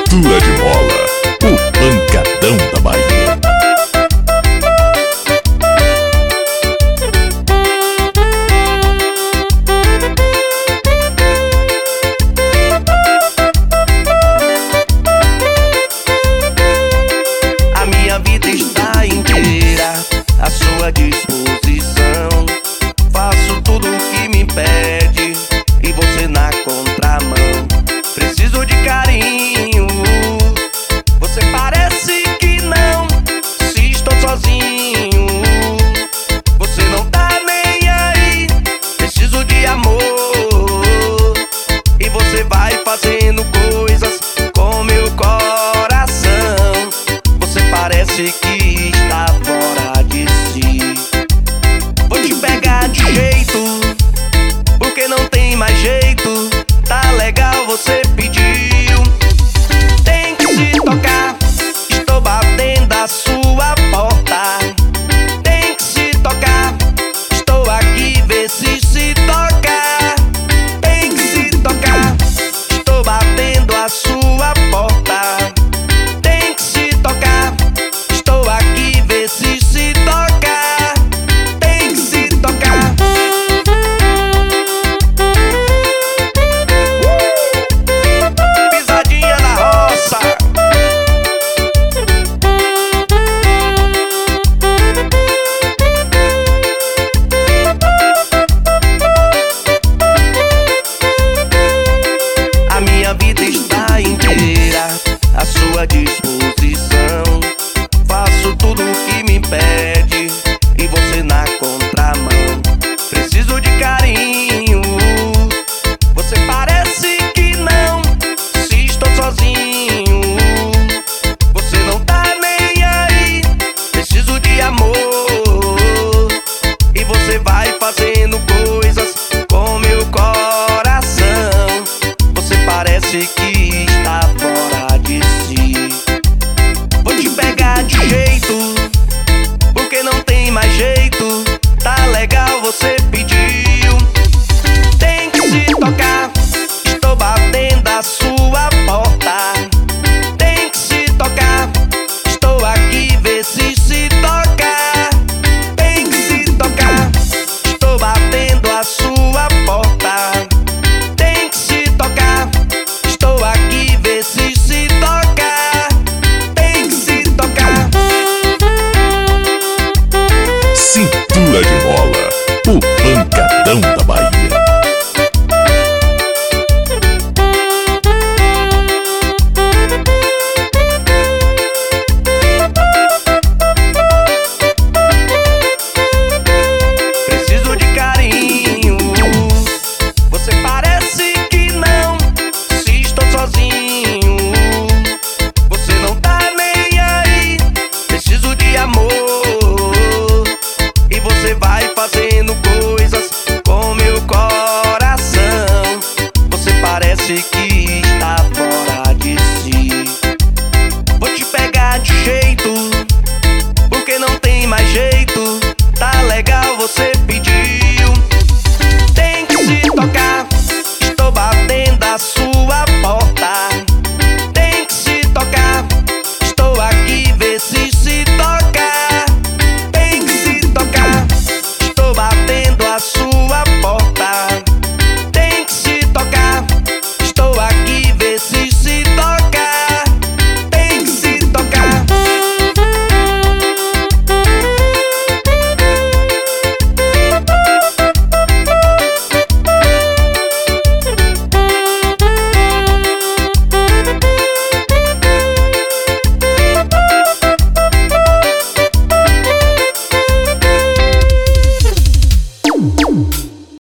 Cintura de Mola, o pancadão da Bahia. A minha vida está inteira à sua disposição. Faço tudo o que me pede e você na contramão. Preciso de carinho, você parece que não. Se estou sozinho, você não tá nem aí. Preciso de amor e você vai fazendo coisas com meu coração. Você parece que está fora de si. Vou te pegar de jeito, porque não tem mais jeito. Tá legal, você pediu. Tem que se tocar, estou batendo a sua porta. Tem que se tocar, estou aqui, vê se toca. Tem que se tocar, estou batendo a sua porta. Tem que se tocar, estou aqui, vê se toca. Tem que se tocar. Pisadinha na roça. A minha vida está inteira à sua disposição. Faço tudo o que me pede e você na contramão. Preciso de carinho, você parece que não. Se estou sozinho, você não tá nem aí. Preciso de amor e você vai fazendo coisas com meu coração. Você parece que está fora de si. Vou te pegar de jeito, porque não tem mais jeito. Tá legal, você pediu. Tem que se tocar, estou batendo a sua porta. Tem que se tocar, estou aqui, vê se toca. Tem que se tocar, estou batendo a sua porta. Tem que se tocar, estou aqui, vê se toca. Tem que se tocar. Cintura de Mola, o pancadão da Bahia. Preciso de carinho, você parece que não. Se estou sozinho, você não tá nem aí. Preciso de amor e você vai fazendo coisas com meu coração. Você parece que